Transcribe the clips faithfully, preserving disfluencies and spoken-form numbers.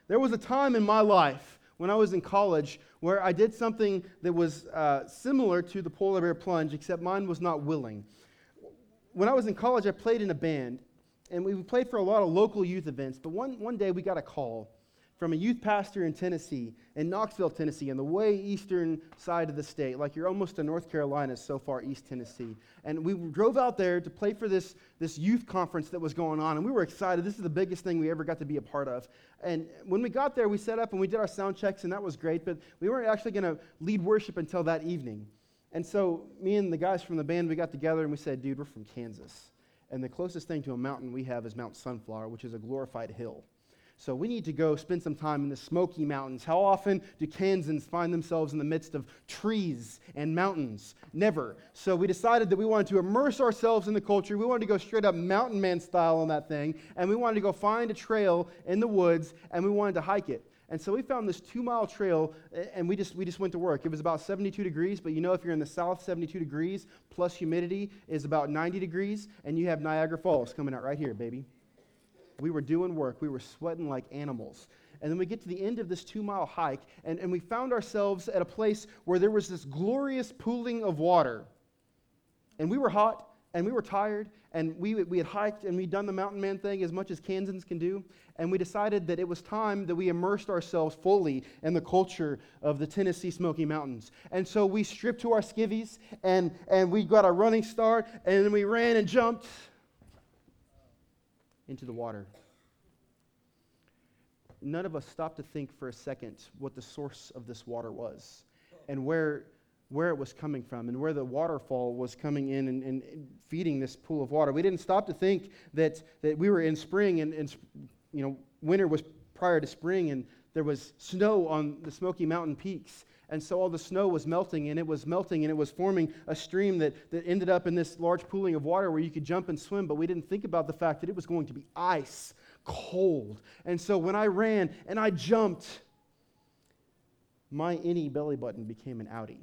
there was a time in my life when I was in college where I did something that was uh, similar to the polar bear plunge, except mine was not willing. When I was in college, I played in a band, and we played for a lot of local youth events, but one, one day we got a call from a youth pastor in Tennessee, in Knoxville, Tennessee, on the way eastern side of the state, like you're almost to North Carolina, so far east Tennessee. And we drove out there to play for this, this youth conference that was going on, and we were excited. This is the biggest thing we ever got to be a part of. And when we got there, we set up and we did our sound checks, and that was great, but we weren't actually going to lead worship until that evening. And so me and the guys from the band, we got together and we said, dude, we're from Kansas. And the closest thing to a mountain we have is Mount Sunflower, which is a glorified hill. So we need to go spend some time in the Smoky Mountains. How often do Kansans find themselves in the midst of trees and mountains? Never. So we decided that we wanted to immerse ourselves in the culture. We wanted to go straight up mountain man style on that thing. And we wanted to go find a trail in the woods, and we wanted to hike it. And so we found this two-mile trail, and we just we just went to work. It was about seventy-two degrees, but you know if you're in the south, seventy-two degrees plus humidity is about ninety degrees, and you have Niagara Falls coming out right here, baby. We were doing work. We were sweating like animals. And then we get to the end of this two-mile hike, and, and we found ourselves at a place where there was this glorious pooling of water. And we were hot, and we were tired, and we we had hiked, and we'd done the mountain man thing as much as Kansans can do, and we decided that it was time that we immersed ourselves fully in the culture of the Tennessee Smoky Mountains. And so we stripped to our skivvies, and, and we got a running start, and then we ran and jumped into the water. None of us stopped to think for a second what the source of this water was and where where it was coming from and where the waterfall was coming in and, and feeding this pool of water. We didn't stop to think that, that we were in spring and, and you know winter was prior to spring, and there was snow on the Smoky Mountain peaks. And so all the snow was melting, and it was melting, and it was forming a stream that, that ended up in this large pooling of water where you could jump and swim, but we didn't think about the fact that it was going to be ice cold. And so when I ran and I jumped, my innie belly button became an outie.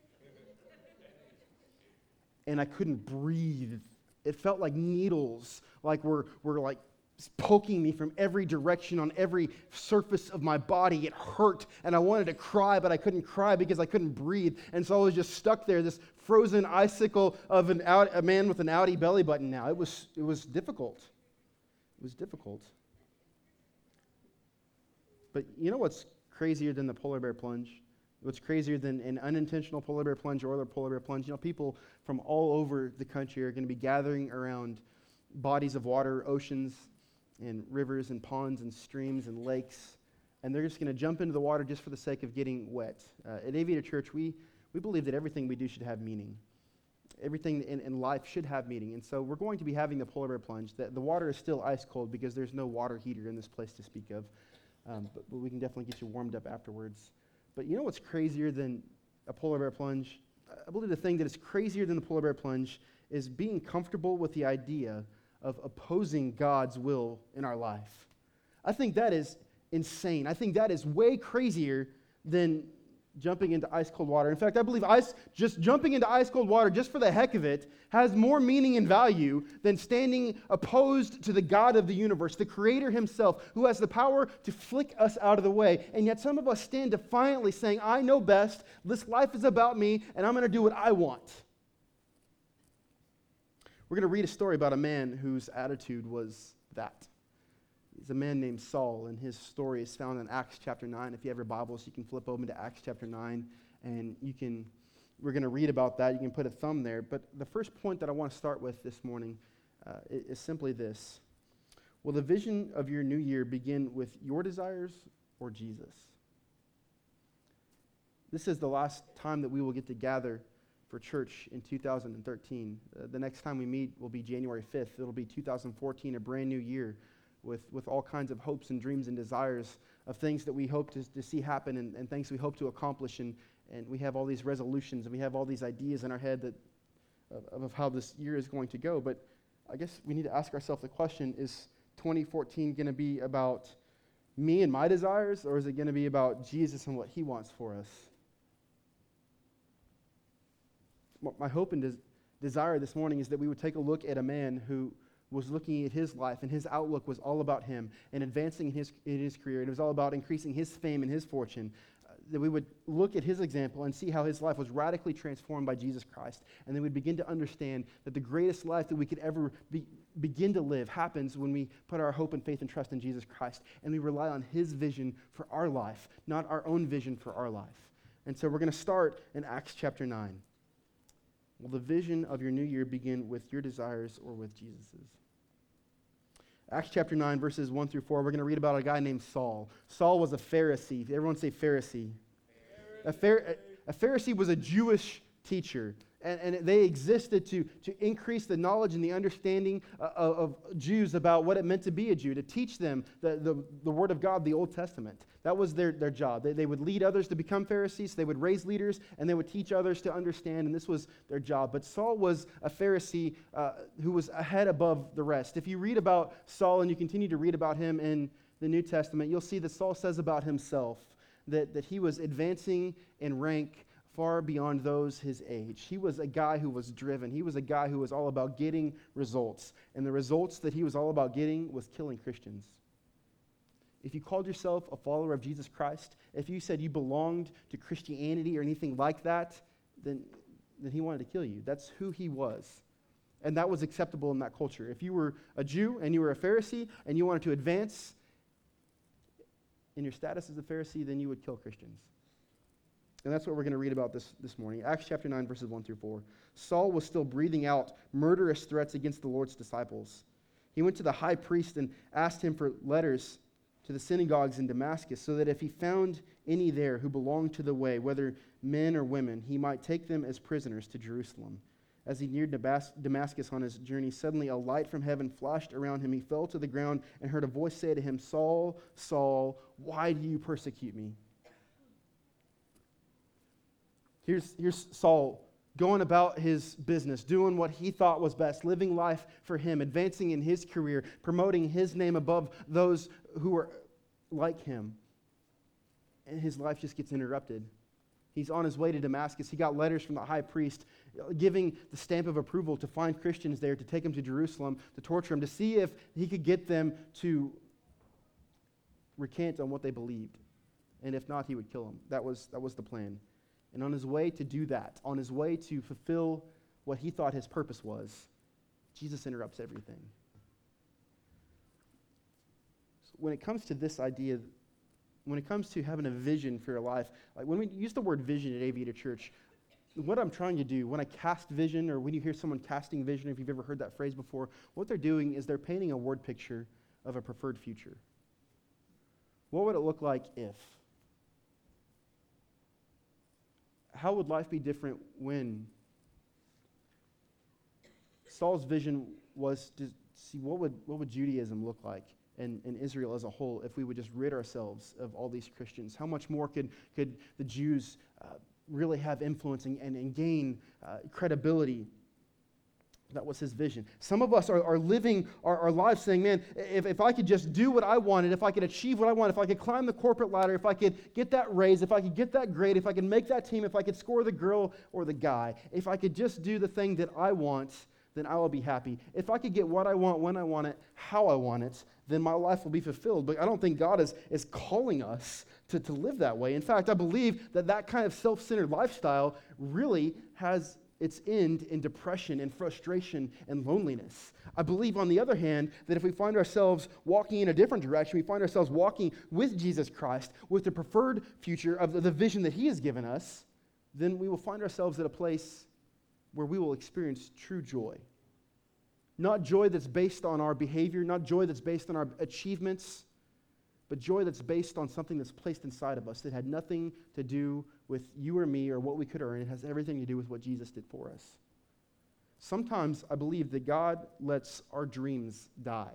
And I couldn't breathe. It felt like needles, like were, were like poking me from every direction on every surface of my body. It hurt, and I wanted to cry, but I couldn't cry because I couldn't breathe. And so I was just stuck there, this frozen icicle of an out, a man with an outie belly button now. It was, it was difficult. It was difficult. But you know what's crazier than the polar bear plunge? What's crazier than an unintentional polar bear plunge or other polar bear plunge? You know, people from all over the country are going to be gathering around bodies of water, oceans, and rivers and ponds and streams and lakes, and they're just going to jump into the water just for the sake of getting wet. Uh, at Aviator Church, we, we believe that everything we do should have meaning. Everything in, in life should have meaning, and so we're going to be having the polar bear plunge. The, the water is still ice cold because there's no water heater in this place to speak of, um, but, but we can definitely get you warmed up afterwards. But you know what's crazier than a polar bear plunge? I believe the thing that is crazier than the polar bear plunge is being comfortable with the idea of opposing God's will in our life. I think that is insane. I think that is way crazier than jumping into ice cold water. In fact, I believe ice just jumping into ice cold water just for the heck of it has more meaning and value than standing opposed to the God of the universe, the Creator himself, who has the power to flick us out of the way. And yet some of us stand defiantly saying, I know best, this life is about me, and I'm going to do what I want. We're going to read a story about a man whose attitude was that. He's a man named Saul, and his story is found in Acts chapter nine. If you have your Bibles, you can flip open to Acts chapter nine, and you can. We're going to read about that. You can put a thumb there. But the first point that I want to start with this morning uh, is, is simply this. Will the vision of your new year begin with your desires or Jesus? This is the last time that we will get to gather for church in two thousand thirteen. Uh, the next time we meet will be January fifth. It'll be two thousand fourteen, a brand new year with, with all kinds of hopes and dreams and desires of things that we hope to, to see happen and, and things we hope to accomplish. And, and we have all these resolutions and we have all these ideas in our head that of, of how this year is going to go. But I guess we need to ask ourselves the question, is twenty fourteen going to be about me and my desires, or is it going to be about Jesus and what he wants for us? My hope and des- desire this morning is that we would take a look at a man who was looking at his life, and his outlook was all about him and advancing in his, in his career. And it was all about increasing his fame and his fortune. Uh, that we would look at his example and see how his life was radically transformed by Jesus Christ. And then we'd begin to understand that the greatest life that we could ever be, begin to live happens when we put our hope and faith and trust in Jesus Christ. And we rely on his vision for our life, not our own vision for our life. And so we're going to start in Acts chapter nine. Will the vision of your new year begin with your desires or with Jesus's? Acts chapter nine, verses one through four, we're going to read about a guy named Saul. Saul was a Pharisee. Everyone say Pharisee. Pharisee. A, Phar- a Pharisee was a Jewish teacher. And, and they existed to, to increase the knowledge and the understanding uh, of, of Jews about what it meant to be a Jew, to teach them the, the, the Word of God, the Old Testament. That was their, their job. They, they would lead others to become Pharisees. They would raise leaders, and they would teach others to understand, and this was their job. But Saul was a Pharisee uh, who was ahead above the rest. If you read about Saul and you continue to read about him in the New Testament, you'll see that Saul says about himself that, that he was advancing in rank far beyond those his age. He was a guy who was driven. He was a guy who was all about getting results. And the results that he was all about getting was killing Christians. If you called yourself a follower of Jesus Christ, if you said you belonged to Christianity or anything like that, then, then he wanted to kill you. That's who he was. And that was acceptable in that culture. If you were a Jew and you were a Pharisee and you wanted to advance in your status as a Pharisee, then you would kill Christians. And that's what we're going to read about this, this morning. Acts chapter nine, verses one through four. Saul was still breathing out murderous threats against the Lord's disciples. He went to the high priest and asked him for letters to the synagogues in Damascus, so that if he found any there who belonged to the way, whether men or women, he might take them as prisoners to Jerusalem. As he neared Damascus on his journey, suddenly a light from heaven flashed around him. He fell to the ground and heard a voice say to him, "Saul, Saul, why do you persecute me?" Here's, here's Saul going about his business, doing what he thought was best, living life for him, advancing in his career, promoting his name above those who were like him. And his life just gets interrupted. He's on his way to Damascus. He got letters from the high priest giving the stamp of approval to find Christians there, to take them to Jerusalem, to torture them, to see if he could get them to recant on what they believed. And if not, he would kill them. That was, that was the plan. And on his way to do that, on his way to fulfill what he thought his purpose was, Jesus interrupts everything. So when it comes to this idea, when it comes to having a vision for your life, like when we use the word vision at Aviator Church, what I'm trying to do, when I cast vision, or when you hear someone casting vision, if you've ever heard that phrase before, what they're doing is they're painting a word picture of a preferred future. What would it look like if? How would life be different when? Saul's vision was to see what would what would Judaism look like and, and Israel as a whole if we would just rid ourselves of all these Christians. How much more could, could the Jews uh, really have influence and, and, and gain uh, credibility? That was his vision. Some of us are, are living our, our lives saying, man, if, if I could just do what I wanted, if I could achieve what I want, if I could climb the corporate ladder, if I could get that raise, if I could get that grade, if I could make that team, if I could score the girl or the guy, if I could just do the thing that I want, then I will be happy. If I could get what I want, when I want it, how I want it, then my life will be fulfilled. But I don't think God is, is calling us to, to live that way. In fact, I believe that that kind of self-centered lifestyle really has its end in depression and frustration and loneliness. I believe, on the other hand, that if we find ourselves walking in a different direction, we find ourselves walking with Jesus Christ, with the preferred future of the vision that he has given us, then we will find ourselves at a place where we will experience true joy. Not joy that's based on our behavior, not joy that's based on our achievements, but joy that's based on something that's placed inside of us that had nothing to do with you or me or what we could earn. It has everything to do with what Jesus did for us. Sometimes I believe that God lets our dreams die.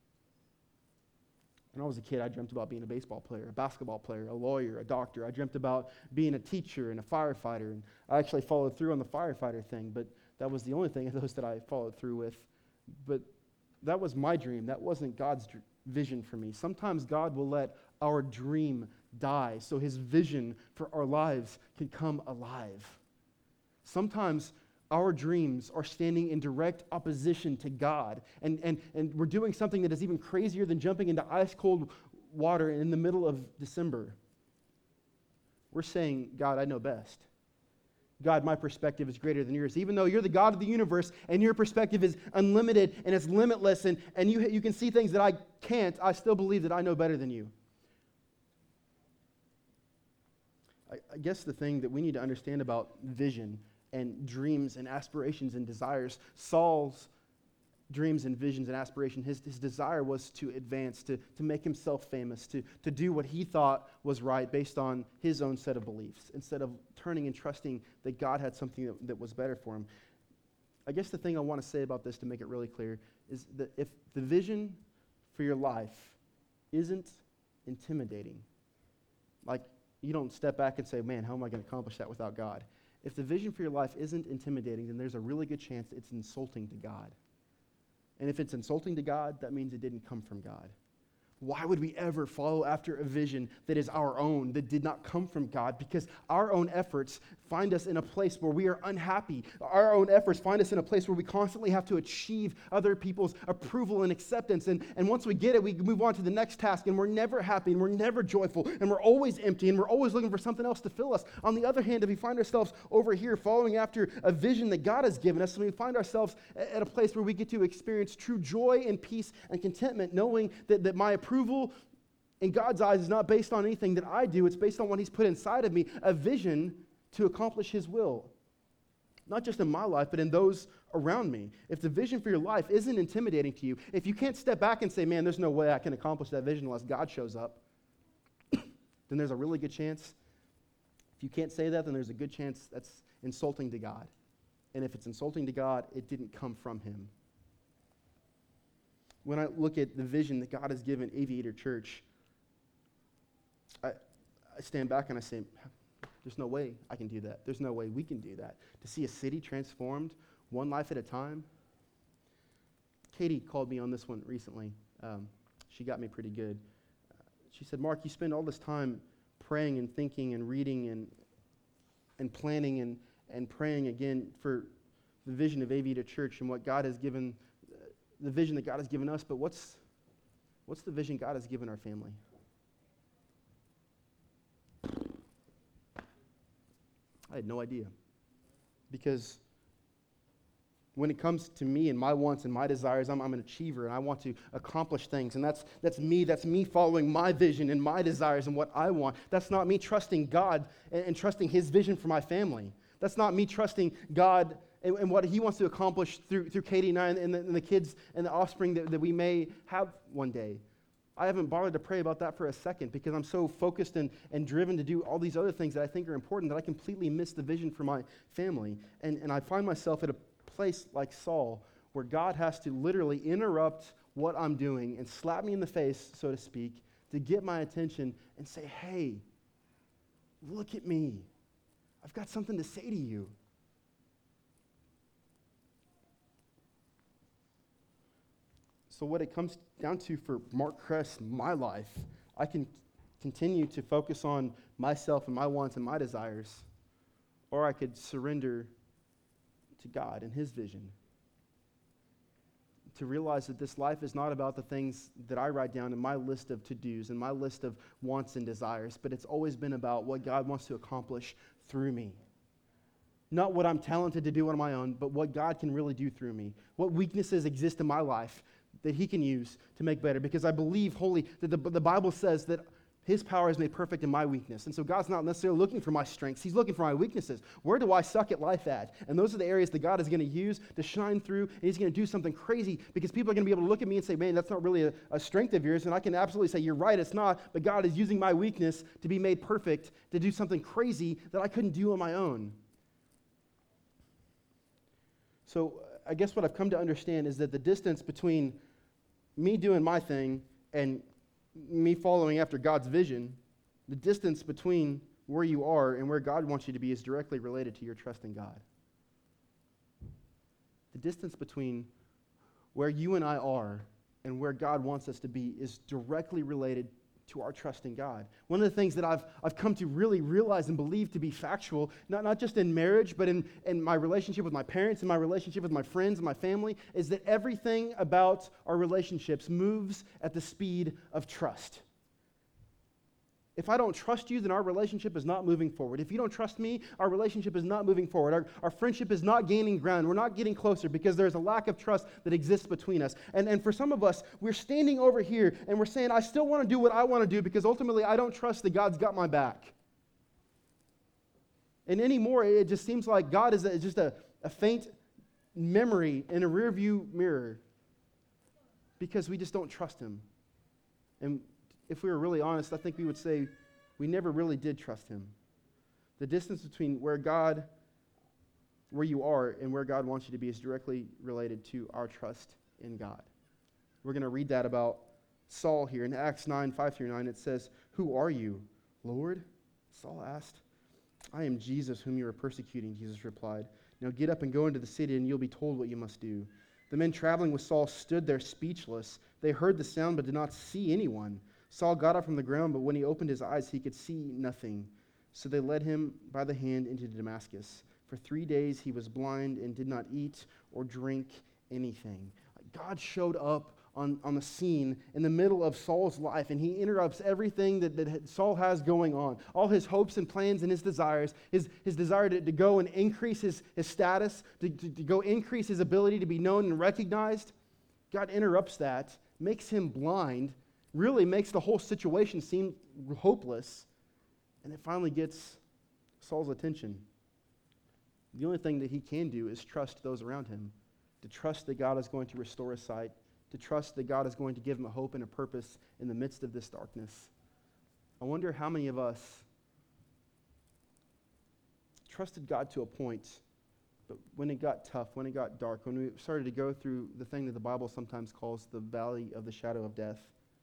When I was a kid, I dreamt about being a baseball player, a basketball player, a lawyer, a doctor. I dreamt about being a teacher and a firefighter, and I actually followed through on the firefighter thing, but that was the only thing of those that I followed through with. But that was my dream. That wasn't God's dream. Vision for me. Sometimes God will let our dream die so his vision for our lives can come alive. Sometimes our dreams are standing in direct opposition to God. And, and, and we're doing something that is even crazier than jumping into ice-cold water in the middle of December. We're saying, God, I know best. God, my perspective is greater than yours. Even though you're the God of the universe and your perspective is unlimited and it's limitless and, and you, you can see things that I can't, I still believe that I know better than you. I, I guess the thing that we need to understand about vision and dreams and aspirations and desires, Saul's dreams and visions and aspiration, his, his desire was to advance, to, to make himself famous, to, to do what he thought was right based on his own set of beliefs, instead of turning and trusting that God had something that, that was better for him. I guess the thing I want to say about this to make it really clear is that if the vision for your life isn't intimidating, like you don't step back and say, man, how am I going to accomplish that without God? If the vision for your life isn't intimidating, then there's a really good chance it's insulting to God. And if it's insulting to God, that means it didn't come from God. Why would we ever follow after a vision that is our own, that did not come from God? Because our own efforts find us in a place where we are unhappy. Our own efforts find us in a place where we constantly have to achieve other people's approval and acceptance. And, and once we get it, we move on to the next task, and we're never happy, and we're never joyful, and we're always empty, and we're always looking for something else to fill us. On the other hand, if we find ourselves over here following after a vision that God has given us, and we find ourselves at a place where we get to experience true joy and peace and contentment, knowing that, that my approval in God's eyes is not based on anything that I do, it's based on what he's put inside of me, a vision to accomplish his will. Not just in my life, but in those around me. If the vision for your life isn't intimidating to you, if you can't step back and say, man, there's no way I can accomplish that vision unless God shows up, then there's a really good chance. If you can't say that, then there's a good chance that's insulting to God. And if it's insulting to God, it didn't come from him. When I look at the vision that God has given Aviator Church, I, I stand back and I say, there's no way I can do that. There's no way we can do that. To see a city transformed one life at a time. Katie called me on this one recently. Um, she got me pretty good. Uh, she said, Mark, you spend all this time praying and thinking and reading and and planning and, and praying again for the vision of Aviator Church and what God has given, uh, the vision that God has given us, but what's what's the vision God has given our family? I had no idea. Because when it comes to me and my wants and my desires, I'm, I'm an achiever and I want to accomplish things. And that's that's me. That's me following my vision and my desires and what I want. That's not me trusting God and, and trusting his vision for my family. That's not me trusting God and, and what he wants to accomplish through, through Katie and I and the, and the kids and the offspring that, that we may have one day. I haven't bothered to pray about that for a second because I'm so focused and, and driven to do all these other things that I think are important that I completely miss the vision for my family. And, and I find myself at a place like Saul where God has to literally interrupt what I'm doing and slap me in the face, so to speak, to get my attention and say, hey, look at me. I've got something to say to you. So what it comes down to for Mark Kress, my life, I can continue to focus on myself and my wants and my desires, or I could surrender to God and his vision. To realize that this life is not about the things that I write down in my list of to-dos and my list of wants and desires, but it's always been about what God wants to accomplish through me. Not what I'm talented to do on my own, but what God can really do through me. What weaknesses exist in my life that he can use to make better, because I believe wholly that the, the Bible says that his power is made perfect in my weakness. And so God's not necessarily looking for my strengths. He's looking for my weaknesses. Where do I suck at life at? And those are the areas that God is going to use to shine through, and he's going to do something crazy because people are going to be able to look at me and say, man, that's not really a, a strength of yours. And I can absolutely say, you're right, it's not, but God is using my weakness to be made perfect, to do something crazy that I couldn't do on my own. So I guess what I've come to understand is that the distance between me doing my thing and me following after God's vision, the distance between where you are and where God wants you to be is directly related to your trust in God. The distance between where you and I are and where God wants us to be is directly related to our trust in God. One of the things that I've, I've come to really realize and believe to be factual, not, not just in marriage, but in, in my relationship with my parents and my relationship with my friends and my family, is that everything about our relationships moves at the speed of trust. If I don't trust you, then our relationship is not moving forward. If you don't trust me, our relationship is not moving forward. Our, our friendship is not gaining ground. We're not getting closer because there's a lack of trust that exists between us. And, and for some of us, we're standing over here and we're saying, I still want to do what I want to do because ultimately I don't trust that God's got my back. And anymore, it just seems like God is a, just a, a faint memory in a rearview mirror because we just don't trust him. And if we were really honest, I think we would say we never really did trust him. The distance between where God, where you are and where God wants you to be is directly related to our trust in God. We're going to read that about Saul here in Acts nine, five through nine. It says, "Who are you, Lord?" Saul asked. "I am Jesus whom you are persecuting," Jesus replied. "Now get up and go into the city and you'll be told what you must do." The men traveling with Saul stood there speechless. They heard the sound but did not see anyone. Saul got up from the ground, but when he opened his eyes, he could see nothing. So they led him by the hand into Damascus. For three days he was blind and did not eat or drink anything. God showed up on, on the scene in the middle of Saul's life, and he interrupts everything that, that Saul has going on. All his hopes and plans and his desires, his, his desire to, to go and increase his, his status, to, to, to go increase his ability to be known and recognized. God interrupts that, makes him blind, really makes the whole situation seem hopeless, and it finally gets Saul's attention. The only thing that he can do is trust those around him, to trust that God is going to restore his sight, to trust that God is going to give him a hope and a purpose in the midst of this darkness. I wonder how many of us trusted God to a point, but when it got tough, when it got dark, when we started to go through the thing that the Bible sometimes calls the valley of the shadow of death,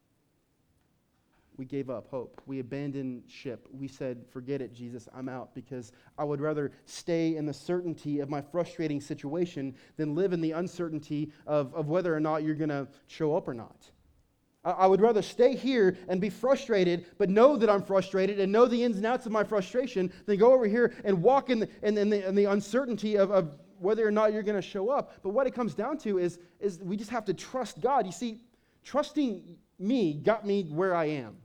we gave up hope. We abandoned ship. We said, forget it, Jesus, I'm out, because I would rather stay in the certainty of my frustrating situation than live in the uncertainty of, of whether or not you're going to show up or not. I, I would rather stay here and be frustrated, but know that I'm frustrated and know the ins and outs of my frustration than go over here and walk in the, in, in the, in the uncertainty of, of whether or not you're going to show up. But what it comes down to is, is we just have to trust God. You see, trusting me got me where I am.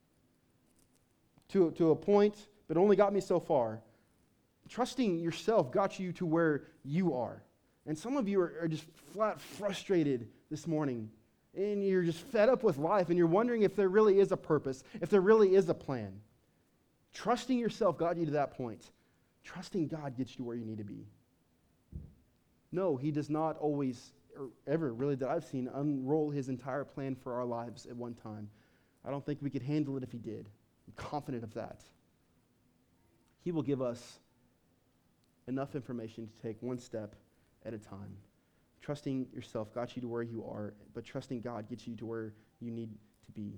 To, to a point, but only got me so far. Trusting yourself got you to where you are. And some of you are, are just flat frustrated this morning. And you're just fed up with life, and you're wondering if there really is a purpose, if there really is a plan. Trusting yourself got you to that point. Trusting God gets you where you need to be. No, he does not always, or ever really that I've seen, unroll his entire plan for our lives at one time. I don't think we could handle it if he did. I'm confident of that. He will give us enough information to take one step at a time. Trusting yourself got you to where you are, but trusting God gets you to where you need to be.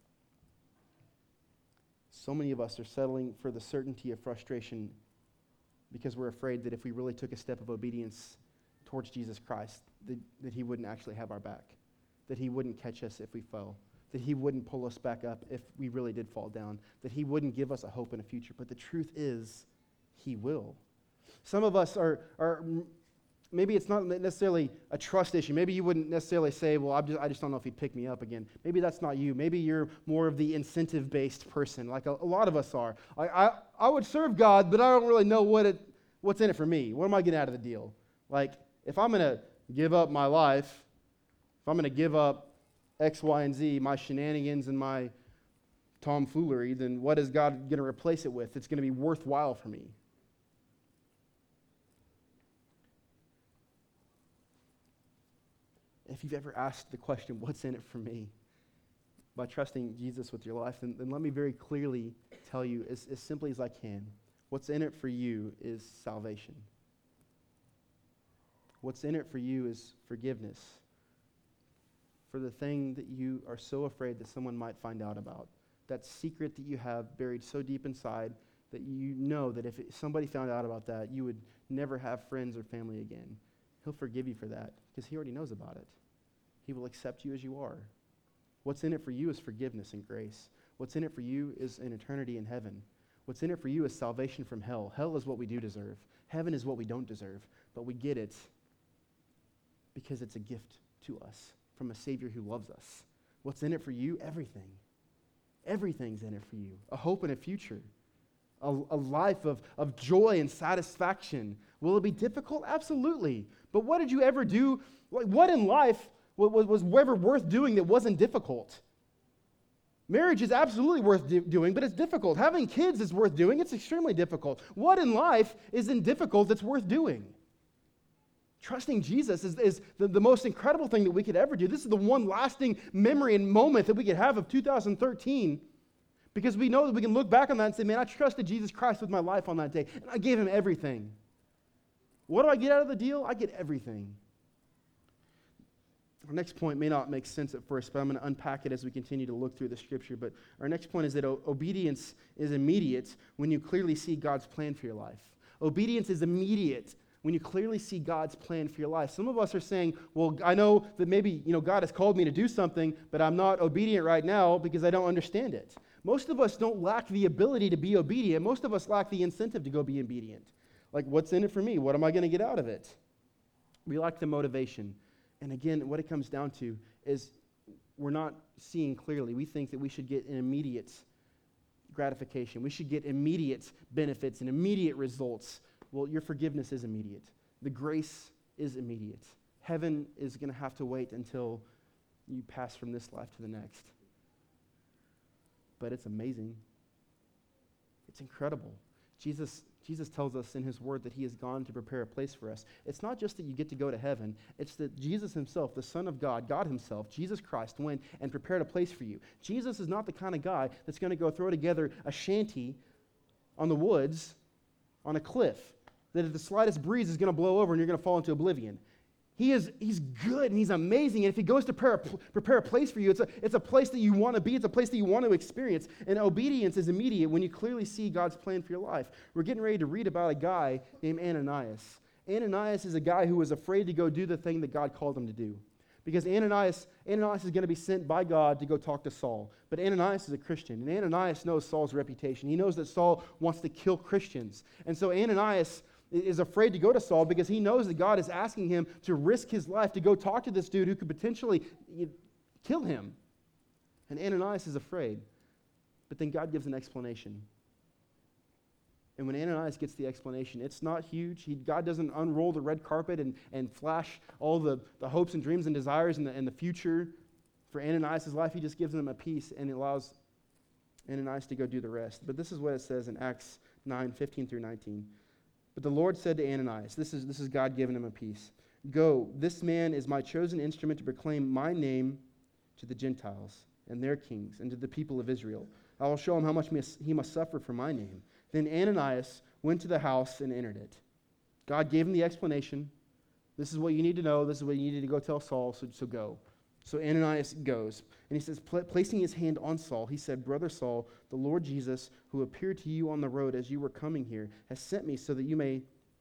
So many of us are settling for the certainty of frustration because we're afraid that if we really took a step of obedience towards Jesus Christ, that, that he wouldn't actually have our back, that he wouldn't catch us if we fell, that he wouldn't pull us back up if we really did fall down, that he wouldn't give us a hope and a future. But the truth is, he will. Some of us are, are maybe it's not necessarily a trust issue. Maybe you wouldn't necessarily say, well, I'm just, I just don't know if he'd pick me up again. Maybe that's not you. Maybe you're more of the incentive-based person, like a, a lot of us are. I, I, I would serve God, but I don't really know what it, what's in it for me. What am I getting out of the deal? Like, if I'm going to give up my life, if I'm going to give up X, Y, and Z, my shenanigans and my tomfoolery, then what is God going to replace it with? It's going to be worthwhile for me. If you've ever asked the question, what's in it for me? By trusting Jesus with your life, then, then let me very clearly tell you, as, as simply as I can, what's in it for you is salvation. What's in it for you is forgiveness for the thing that you are so afraid that someone might find out about. That secret that you have buried so deep inside that you know that if it, somebody found out about that, you would never have friends or family again. He'll forgive you for that because he already knows about it. He will accept you as you are. What's in it for you is forgiveness and grace. What's in it for you is an eternity in heaven. What's in it for you is salvation from hell. Hell is what we do deserve. Heaven is what we don't deserve. But we get it because it's a gift to us from a Savior who loves us. What's in it for you? Everything. Everything's in it for you. A hope and a future. A, a life of, of joy and satisfaction. Will it be difficult? Absolutely. But what did you ever do? Like, what in life was, was ever worth doing that wasn't difficult? Marriage is absolutely worth do- doing, but it's difficult. Having kids is worth doing. It's extremely difficult. What in life isn't difficult that's worth doing? Trusting Jesus is, is the, the most incredible thing that we could ever do. This is the one lasting memory and moment that we could have of two thousand thirteen, because we know that we can look back on that and say, man, I trusted Jesus Christ with my life on that day, and I gave him everything. What do I get out of the deal? I get everything. Our next point may not make sense at first, but I'm going to unpack it as we continue to look through the scripture. But our next point is that o- obedience is immediate when you clearly see God's plan for your life. Obedience is immediate when you clearly see God's plan for your life. Some of us are saying, well, I know that maybe, you know, God has called me to do something, but I'm not obedient right now because I don't understand it. Most of us don't lack the ability to be obedient. Most of us lack the incentive to go be obedient. Like, what's in it for me? What am I going to get out of it? We lack the motivation. And again, what it comes down to is we're not seeing clearly. We think that we should get an immediate gratification. We should get immediate benefits and immediate results. Well, your forgiveness is immediate. The grace is immediate. Heaven is going to have to wait until you pass from this life to the next. But it's amazing. It's incredible. Jesus Jesus tells us in his word that he has gone to prepare a place for us. It's not just that you get to go to heaven. It's that Jesus himself, the Son of God, God himself, Jesus Christ, went and prepared a place for you. Jesus is not the kind of guy that's going to go throw together a shanty on the woods on a cliff that if the slightest breeze is going to blow over and you're going to fall into oblivion. He is, he's good and he's amazing. And if he goes to prepare a, prepare a place for you, it's a, it's a place that you want to be. It's a place that you want to experience. And obedience is immediate when you clearly see God's plan for your life. We're getting ready to read about a guy named Ananias. Ananias is a guy who was afraid to go do the thing that God called him to do. Because Ananias, Ananias is going to be sent by God to go talk to Saul. But Ananias is a Christian. And Ananias knows Saul's reputation. He knows that Saul wants to kill Christians. And so Ananias is afraid to go to Saul because he knows that God is asking him to risk his life to go talk to this dude who could potentially kill him. And Ananias is afraid. But then God gives an explanation. And when Ananias gets the explanation, it's not huge. He, God doesn't unroll the red carpet and, and flash all the, the hopes and dreams and desires and the, and the future for Ananias' life. He just gives them a peace and allows Ananias to go do the rest. But this is what it says in Acts nine, fifteen through nineteen. But the Lord said to Ananias, this is, this is God giving him a peace. Go, this man is my chosen instrument to proclaim my name to the Gentiles and their kings and to the people of Israel. I will show him how much he must suffer for my name. Then Ananias went to the house and entered it. God gave him the explanation. This is what you need to know. This is what you needed to go tell Saul, so, so go. So Ananias goes, and he says, placing his hand on Saul, he said, Brother Saul, the Lord Jesus, who appeared to you on the road as you were coming here, has sent me so that you may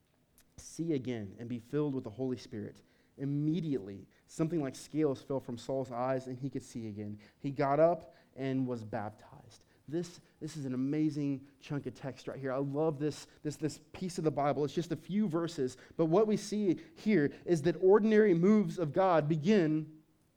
see again and be filled with the Holy Spirit. Immediately, something like scales fell from Saul's eyes, and he could see again. He got up and was baptized. This, this is an amazing chunk of text right here. I love this, this, this piece of the Bible. It's just a few verses, but what we see here is that ordinary moves of God begin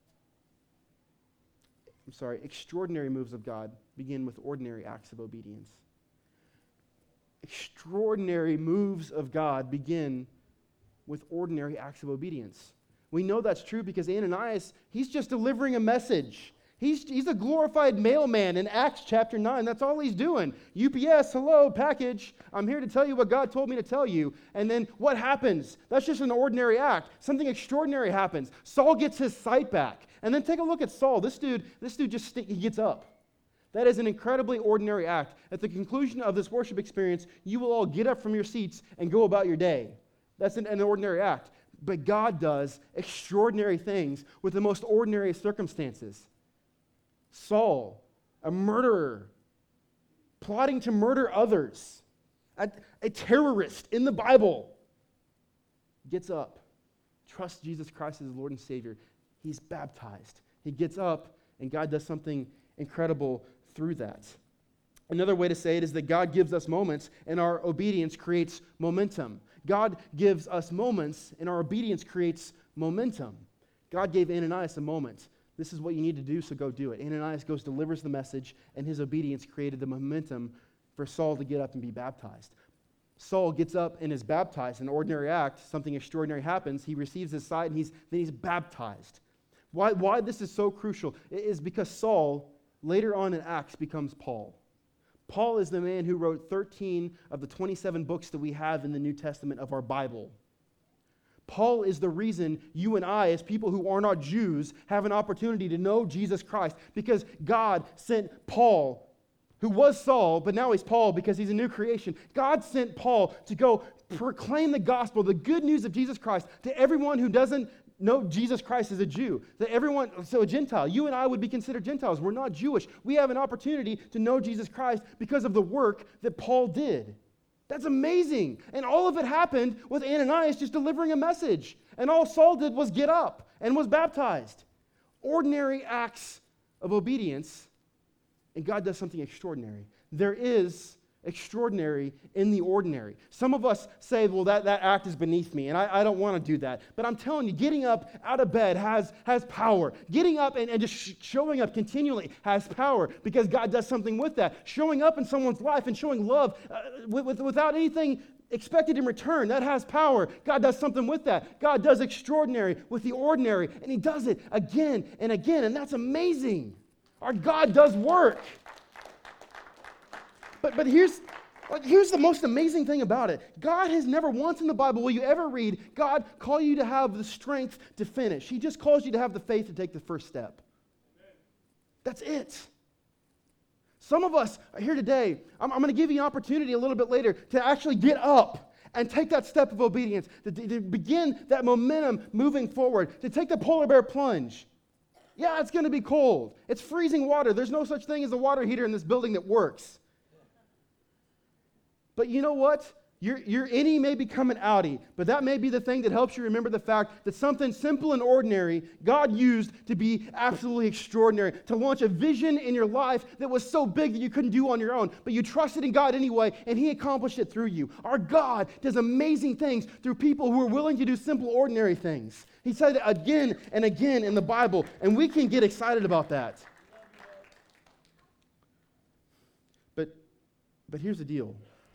I'm sorry, extraordinary moves of God begin with ordinary acts of obedience. Extraordinary moves of God begin with ordinary acts of obedience. We know that's true because Ananias, he's just delivering a message. He's, he's a glorified mailman in Acts chapter nine. That's all he's doing. U P S, hello, package. I'm here to tell you what God told me to tell you. And then what happens? That's just an ordinary act. Something extraordinary happens. Saul gets his sight back. And then take a look at Saul. This dude, this dude just st- he gets up. That is an incredibly ordinary act. At the conclusion of this worship experience, you will all get up from your seats and go about your day. That's an, an ordinary act. But God does extraordinary things with the most ordinary circumstances. Saul, a murderer, plotting to murder others, a, a terrorist in the Bible, gets up, trusts Jesus Christ as Lord and Savior. He's baptized. He gets up, and God does something incredible through that. Another way to say it is that God gives us moments and our obedience creates momentum. God gives us moments and our obedience creates momentum. God gave Ananias a moment. This is what you need to do, so go do it. Ananias goes, delivers the message, and his obedience created the momentum for Saul to get up and be baptized. Saul gets up and is baptized. An ordinary act, something extraordinary happens. He receives his sight, and he's, then he's baptized. Why, why this is so crucial is because Saul, later on in Acts, becomes Paul. Paul is the man who wrote thirteen of the twenty-seven books that we have in the New Testament of our Bible. Paul is the reason you and I, as people who are not Jews, have an opportunity to know Jesus Christ, because God sent Paul, who was Saul, but now he's Paul because he's a new creation. God sent Paul to go proclaim the gospel, the good news of Jesus Christ, to everyone who doesn't know Jesus Christ as a Jew. That everyone, so a Gentile, you and I would be considered Gentiles. We're not Jewish. We have an opportunity to know Jesus Christ because of the work that Paul did. That's amazing. And all of it happened with Ananias just delivering a message. And all Saul did was get up and was baptized. Ordinary acts of obedience, and God does something extraordinary. There is extraordinary in the ordinary. Some of us say, well, that, that act is beneath me, and I, I don't want to do that. But I'm telling you, getting up out of bed has, has power. Getting up and, and just sh- showing up continually has power because God does something with that. Showing up in someone's life and showing love uh, with, with, without anything expected in return, that has power. God does something with that. God does extraordinary with the ordinary, and he does it again and again, and that's amazing. Our God does work. But but here's, here's the most amazing thing about it. God has never once in the Bible will you ever read God call you to have the strength to finish. He just calls you to have the faith to take the first step. Amen. That's it. Some of us are here today. I'm, I'm going to give you an opportunity a little bit later to actually get up and take that step of obedience, to, to begin that momentum moving forward, to take the polar bear plunge. Yeah, it's going to be cold. It's freezing water. There's no such thing as a water heater in this building that works. But you know what? Your, your innie may become an outie, but that may be the thing that helps you remember the fact that something simple and ordinary God used to be absolutely extraordinary, to launch a vision in your life that was so big that you couldn't do on your own, but you trusted in God anyway, and he accomplished it through you. Our God does amazing things through people who are willing to do simple, ordinary things. He said it again and again in the Bible, and we can get excited about that. But, but here's the deal.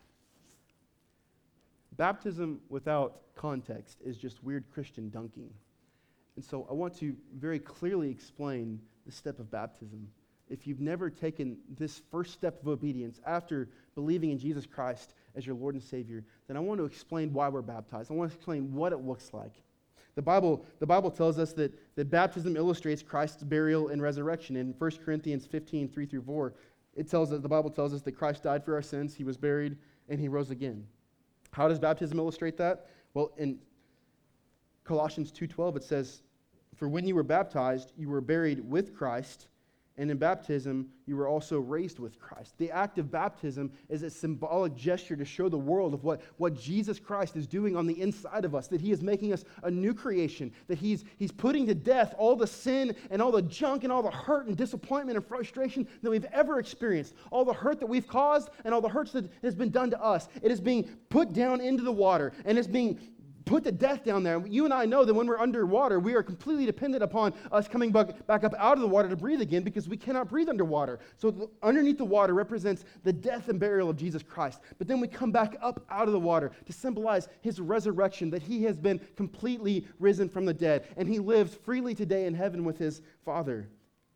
Baptism without context is just weird Christian dunking. And so I want to very clearly explain the step of baptism. If you've never taken this first step of obedience after believing in Jesus Christ as your Lord and Savior, then I want to explain why we're baptized. I want to explain what it looks like. The Bible, the Bible tells us that, that baptism illustrates Christ's burial and resurrection. In First Corinthians fifteen, three through four, it tells us, the Bible tells us that Christ died for our sins, he was buried, and he rose again. How does baptism illustrate that? Well, in Colossians two twelve, it says, "For when you were baptized, you were buried with Christ, and in baptism, you were also raised with Christ." The act of baptism is a symbolic gesture to show the world of what, what Jesus Christ is doing on the inside of us, that he is making us a new creation, that he's, he's putting to death all the sin and all the junk and all the hurt and disappointment and frustration that we've ever experienced, all the hurt that we've caused and all the hurts that has been done to us. It is being put down into the water, and it's being put to death down there. You and I know that when we're underwater, we are completely dependent upon us coming back, back up out of the water to breathe again, because we cannot breathe underwater. So the, underneath the water represents the death and burial of Jesus Christ. But then we come back up out of the water to symbolize his resurrection, that he has been completely risen from the dead, and he lives freely today in heaven with his Father.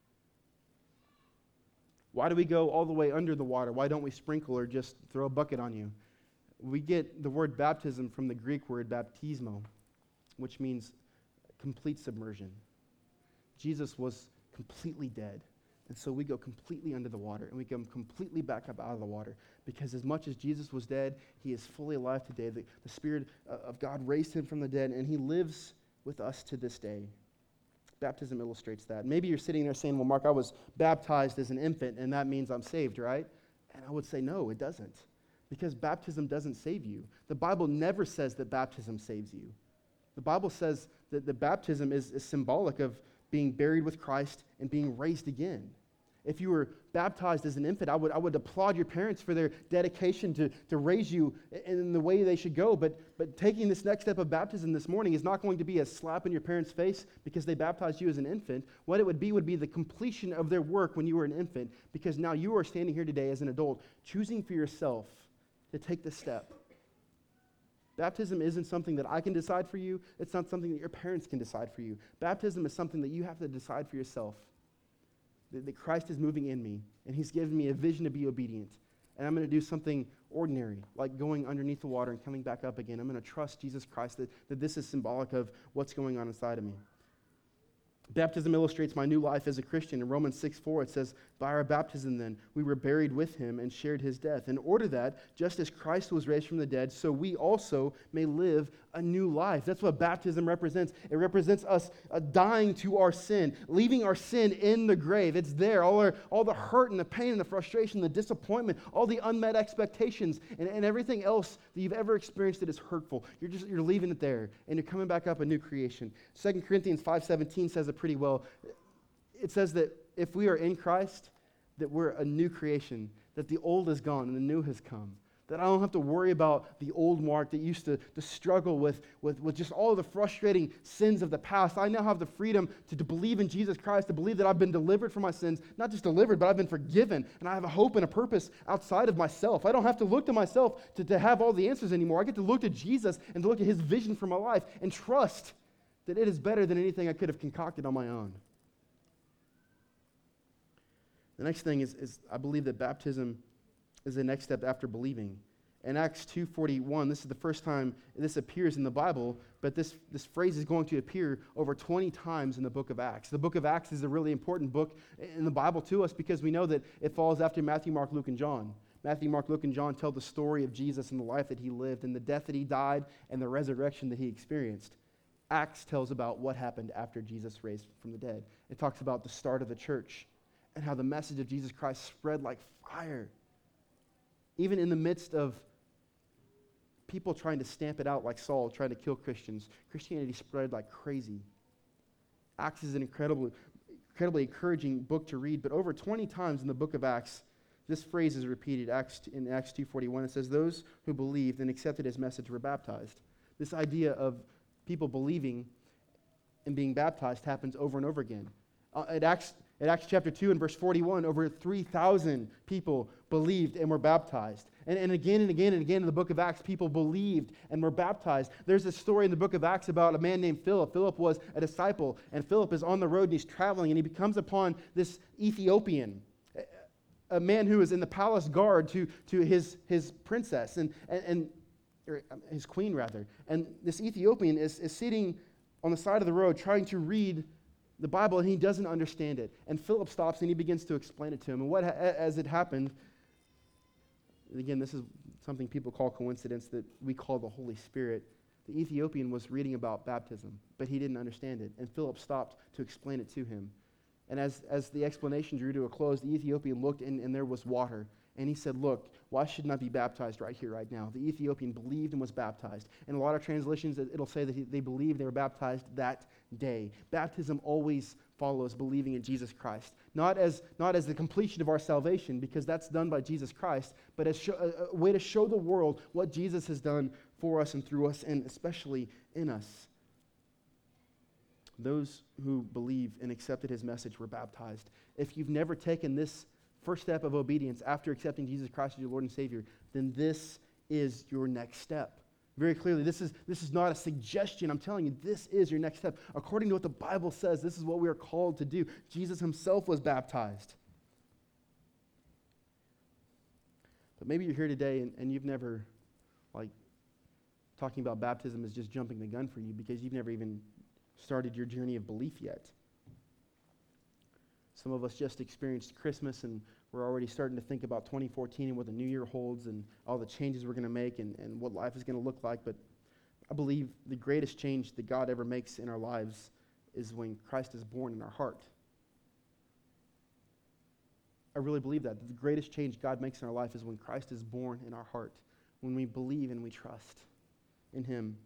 Why do we go all the way under the water? Why don't we sprinkle or just throw a bucket on you? We get the word baptism from the Greek word baptismo, which means complete submersion. Jesus was completely dead, and so we go completely under the water, and we come completely back up out of the water, because as much as Jesus was dead, he is fully alive today. The, the Spirit of God raised him from the dead, and he lives with us to this day. Baptism illustrates that. Maybe you're sitting there saying, well, Mark, I was baptized as an infant, and that means I'm saved, right? And I would say, no, it doesn't. Because baptism doesn't save you. The Bible never says that baptism saves you. The Bible says that the baptism is, is symbolic of being buried with Christ and being raised again. If you were baptized as an infant, I would, I would applaud your parents for their dedication to, to raise you in the way they should go. But, but taking this next step of baptism this morning is not going to be a slap in your parents' face because they baptized you as an infant. What it would be would be the completion of their work when you were an infant, because now you are standing here today as an adult, choosing for yourself to take this step. Baptism isn't something that I can decide for you. It's not something that your parents can decide for you. Baptism is something that you have to decide for yourself. That, that Christ is moving in me, and he's given me a vision to be obedient. And I'm going to do something ordinary, like going underneath the water and coming back up again. I'm going to trust Jesus Christ, that, that this is symbolic of what's going on inside of me. Baptism illustrates my new life as a Christian. In Romans six four, it says, by our baptism then, we were buried with him and shared his death, in order that, just as Christ was raised from the dead, so we also may live a new life. That's what baptism represents. It represents us uh, dying to our sin, leaving our sin in the grave. It's there. All, our, all the hurt and the pain and the frustration, the disappointment, all the unmet expectations, and, and everything else that you've ever experienced that is hurtful. You're just you're leaving it there, and you're coming back up a new creation. Second Corinthians five seventeen says it pretty well. It says that if we are in Christ, that we're a new creation, that the old is gone and the new has come. That I don't have to worry about the old Mark that used to, to struggle with, with, with just all of the frustrating sins of the past. I now have the freedom to, to believe in Jesus Christ, to believe that I've been delivered from my sins. Not just delivered, but I've been forgiven. And I have a hope and a purpose outside of myself. I don't have to look to myself to, to have all the answers anymore. I get to look to Jesus and to look at his vision for my life and trust that it is better than anything I could have concocted on my own. The next thing is, is I believe that baptism is the next step after believing. In Acts two forty-one, this is the first time this appears in the Bible, but this, this phrase is going to appear over twenty times in the book of Acts. The book of Acts is a really important book in the Bible to us because we know that it falls after Matthew, Mark, Luke, and John. Matthew, Mark, Luke, and John tell the story of Jesus and the life that he lived and the death that he died and the resurrection that he experienced. Acts tells about what happened after Jesus raised from the dead. It talks about the start of the church and how the message of Jesus Christ spread like fire. Even in the midst of people trying to stamp it out like Saul, trying to kill Christians, Christianity spread like crazy. Acts is an incredibly, incredibly encouraging book to read, but over twenty times in the book of Acts, this phrase is repeated. Acts, in Acts two forty-one, it says, those who believed and accepted his message were baptized. This idea of people believing and being baptized happens over and over again. Uh, at Acts In Acts chapter two and verse forty-one, over three thousand people believed and were baptized. And, and again and again and again in the book of Acts, people believed and were baptized. There's a story in the book of Acts about a man named Philip. Philip was a disciple, and Philip is on the road and he's traveling, and he becomes upon this Ethiopian, a man who is in the palace guard to, to his, his princess, and, and, and or his queen rather. And this Ethiopian is, is sitting on the side of the road trying to read the Bible, and he doesn't understand it. And Philip stops and he begins to explain it to him. And what, ha- as it happened, and again, this is something people call coincidence that we call the Holy Spirit. The Ethiopian was reading about baptism, but he didn't understand it. And Philip stopped to explain it to him. And as, as the explanation drew to a close, the Ethiopian looked and, and there was water. And he said, look, why shouldn't I be baptized right here, right now? The Ethiopian believed and was baptized. In a lot of translations, it'll say that he, they believed, they were baptized that day. Baptism always follows believing in Jesus Christ. Not as, not as the completion of our salvation, because that's done by Jesus Christ, but as show, a, a way to show the world what Jesus has done for us and through us, and especially in us. Those who believed and accepted his message were baptized. If you've never taken this first step of obedience after accepting Jesus Christ as your Lord and Savior, then this is your next step. Very clearly, this is, this is not a suggestion. I'm telling you, this is your next step. According to what the Bible says, this is what we are called to do. Jesus himself was baptized. But maybe you're here today and, and you've never, like, talking about baptism is just jumping the gun for you because you've never even started your journey of belief yet. Some of us just experienced Christmas and we're already starting to think about twenty fourteen and what the new year holds and all the changes we're going to make and, and what life is going to look like. But I believe the greatest change that God ever makes in our lives is when Christ is born in our heart. I really believe that. The greatest change God makes in our life is when Christ is born in our heart, when we believe and we trust in him.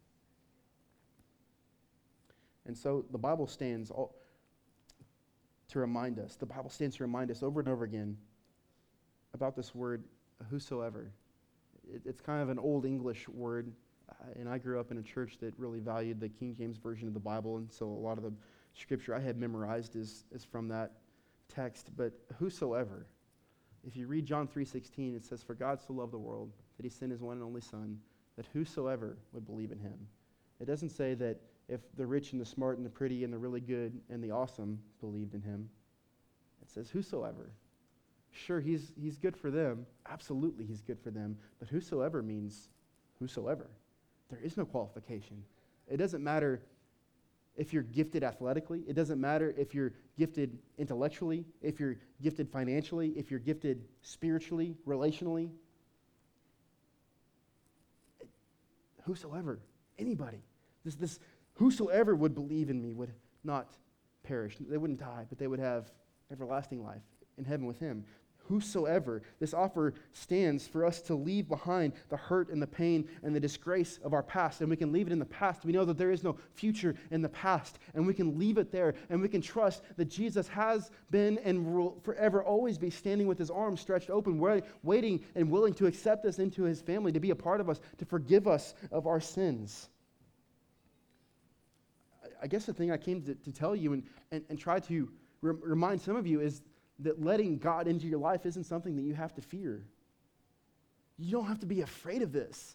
And so the Bible stands all, to remind us. The Bible stands to remind us over and over again about this word, whosoever. It, it's kind of an old English word, uh, and I grew up in a church that really valued the King James Version of the Bible, and so a lot of the scripture I had memorized is, is from that text. But whosoever, if you read John three sixteen, it says, "For God so loved the world that he sent his one and only Son, that whosoever would believe in him." It doesn't say that if the rich and the smart and the pretty and the really good and the awesome believed in him. It says whosoever. Sure, he's, he's good for them. Absolutely, he's good for them. But whosoever means whosoever. There is no qualification. It doesn't matter if you're gifted athletically. It doesn't matter if you're gifted intellectually, if you're gifted financially, if you're gifted spiritually, relationally. Whosoever, anybody. This, this whosoever would believe in me would not perish. They wouldn't die, but they would have everlasting life in heaven with him. Whosoever. This offer stands for us to leave behind the hurt and the pain and the disgrace of our past, and we can leave it in the past. We know that there is no future in the past, and we can leave it there, and we can trust that Jesus has been and will forever always be standing with his arms stretched open, waiting and willing to accept us into his family, to be a part of us, to forgive us of our sins. I guess the thing I came to, to tell you and, and, and try to re- remind some of you is that letting God into your life isn't something that you have to fear. You don't have to be afraid of this.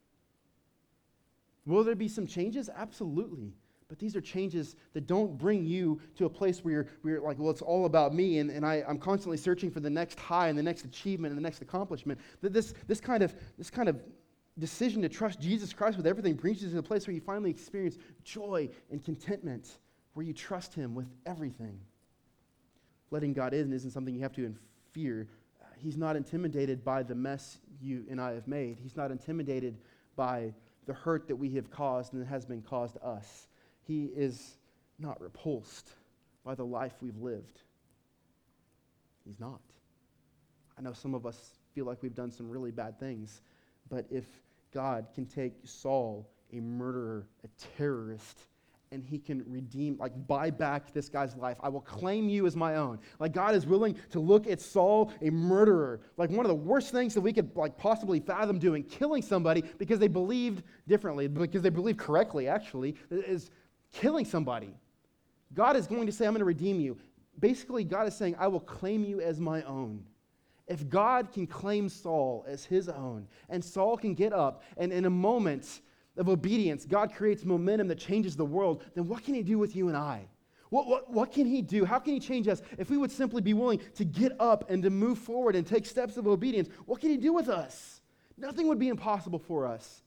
Will there be some changes? Absolutely. But these are changes that don't bring you to a place where you're, where you're like, well, it's all about me, and, and I, I'm constantly searching for the next high and the next achievement and the next accomplishment. That this, this kind of, this kind of decision to trust Jesus Christ with everything brings you to a place where you finally experience joy and contentment, where you trust him with everything. Letting God in isn't something you have to fear. Uh, he's not intimidated by the mess you and I have made. He's not intimidated by the hurt that we have caused and that has been caused us. He is not repulsed by the life we've lived. He's not. I know some of us feel like we've done some really bad things, but if God can take Saul, a murderer, a terrorist, and he can redeem, like buy back this guy's life. I will claim you as my own. Like God is willing to look at Saul, a murderer, like one of the worst things that we could like possibly fathom doing, killing somebody because they believed differently, because they believed correctly, actually, is killing somebody. God is going to say, I'm going to redeem you. Basically, God is saying, I will claim you as my own. If God can claim Saul as his own, and Saul can get up, and in a moment of obedience, God creates momentum that changes the world, then what can he do with you and I? What, what, what can he do? How can he change us? If we would simply be willing to get up and to move forward and take steps of obedience, what can he do with us? Nothing would be impossible for us.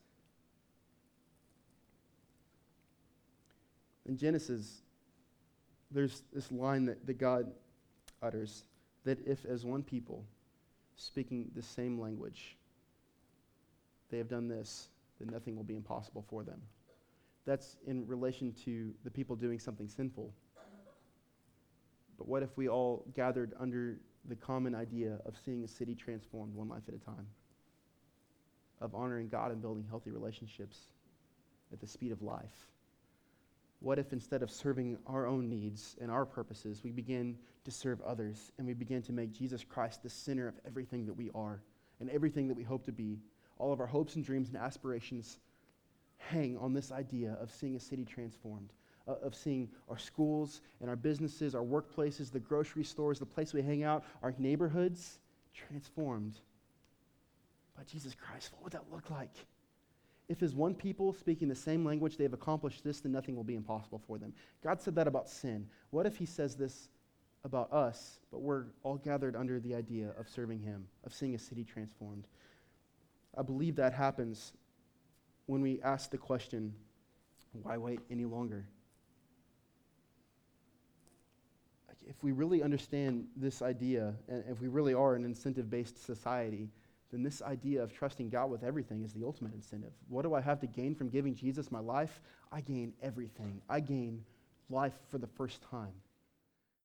In Genesis, there's this line that, that God utters, that if as one people, speaking the same language, they have done this, then nothing will be impossible for them. That's in relation to the people doing something sinful. But what if we all gathered under the common idea of seeing a city transformed one life at a time, of honoring God and building healthy relationships at the speed of life? What if instead of serving our own needs and our purposes, we begin to serve others, and we begin to make Jesus Christ the center of everything that we are and everything that we hope to be? All of our hopes and dreams and aspirations hang on this idea of seeing a city transformed, uh, of seeing our schools and our businesses, our workplaces, the grocery stores, the place we hang out, our neighborhoods transformed by Jesus Christ. What would that look like? If as one people speaking the same language they've accomplished this, then nothing will be impossible for them. God said that about sin. What if he says this about us, but we're all gathered under the idea of serving him, of seeing a city transformed? I believe that happens when we ask the question, why wait any longer? Like if we really understand this idea, and if we really are an incentive-based society, then this idea of trusting God with everything is the ultimate incentive. What do I have to gain from giving Jesus my life? I gain everything. I gain life for the first time.